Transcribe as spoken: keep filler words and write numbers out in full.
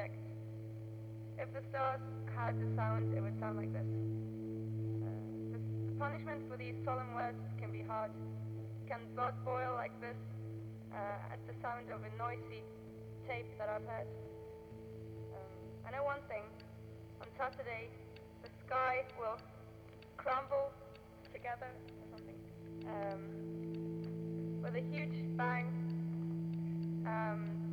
object. If the stars had a sound, it would sound like this. Uh, this the punishment for these solemn words can be hard. Can blood boil like this uh, at the sound of a noisy tape that I've heard? Um, I know one thing. On Saturday, the sky will crumble together or something um, with a huge bang. Um,